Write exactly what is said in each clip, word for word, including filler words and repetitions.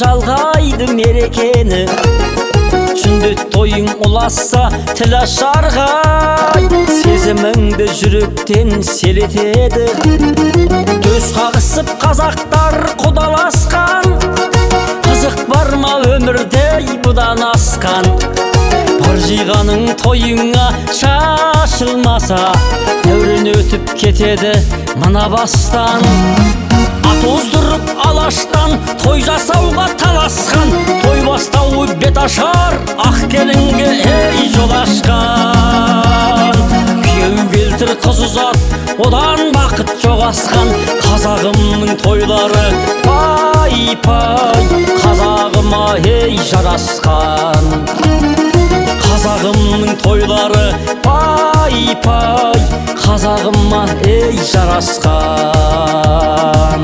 жалғайды мерекені. Сүндет тойың ұласса тіл ашарғай, сезіміңді жүректен селетеді. Төс қағысып қазақтар құдаласқан, қызық бар ма өмірде бұдан асқан. Бар жиғаның тойыңа шашылмаса, дәурен өтіп кетеді мына бастан. Ат оздырып алаштан той жасауға таласқан, той бастауы бет ашар ақ келінге ей жол ашқан. Күйеу келтір қыз ұзат, одан бақыт жоқ асқан. Қазағымның тойлары пай-пай, қазағыма ей жарасқан. Қазағымның тойлары пай-пай, қазағыма ей жарасқан.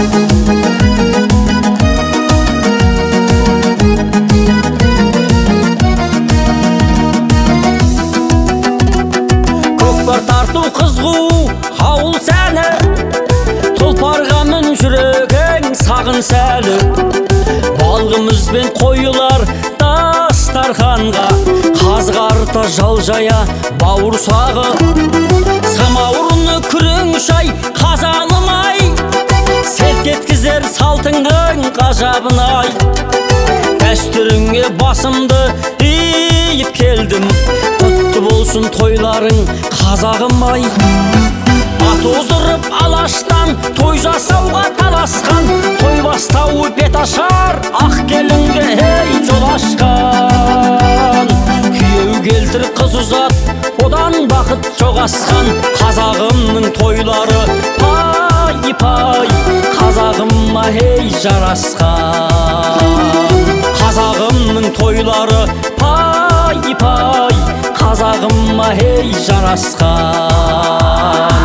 Көкпар тарту қызғу ауыл сәні, тұлпарға мін жүрегің сағын сәлі. Балғымызбен қойылар дастарханға, қазғарта жал жая бауырсағы. Самауырыны күрең шай қазанымай, селт еткізер салтыңның ғажабын-ай. Дәстүріңе басымды иіп келдім, құтты болсын тойларың қазағым-ай. Ат оздырып алаштан той жасауға таласқан, той бастауы бет ашар ақ келінге ей жол ашқан. Күйеу келтір қыз ұзат, одан бақыт жоқ асқан. Қазағымның тойлары пай-пай, қазағыма ей жарасқан. Қазағымның тойлары пай-пай, қазағыма ей жарасқан.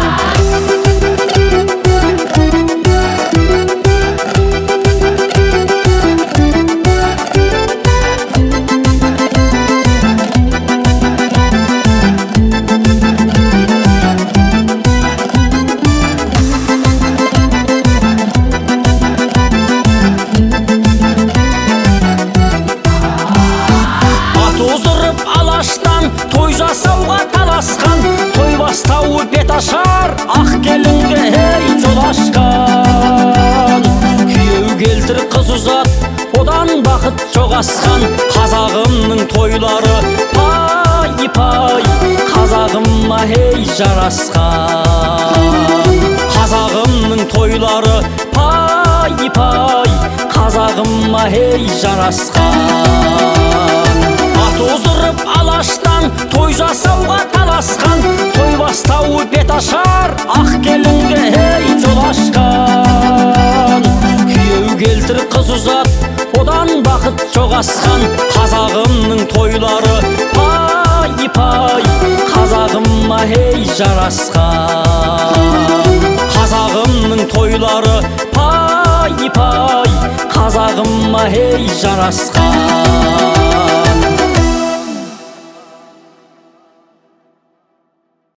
Той жасауға таласқан, той бастауы бет ашар ақ келінге ей жол ашқан. Күйеу келтір қыз ұзат, одан бақыт жоқ асқан. Қазағымның тойлары пай-пай, қазағыма ей жарасқан. Қазағымның тойлары пай-пай, қазағыма ей жарасқан. Ат оздырып алаштан той жасауға таласқан, той бастауы бет ашар ақ келінге ей жол ашқан. Күйеу келтір қыз ұзат, одан бақыт жоқ асқан. Қазағымның тойлары пай-пай, қазағыма ей жарасқан. Қазағымның тойлары пай-пай, қазағыма ей жарасқан.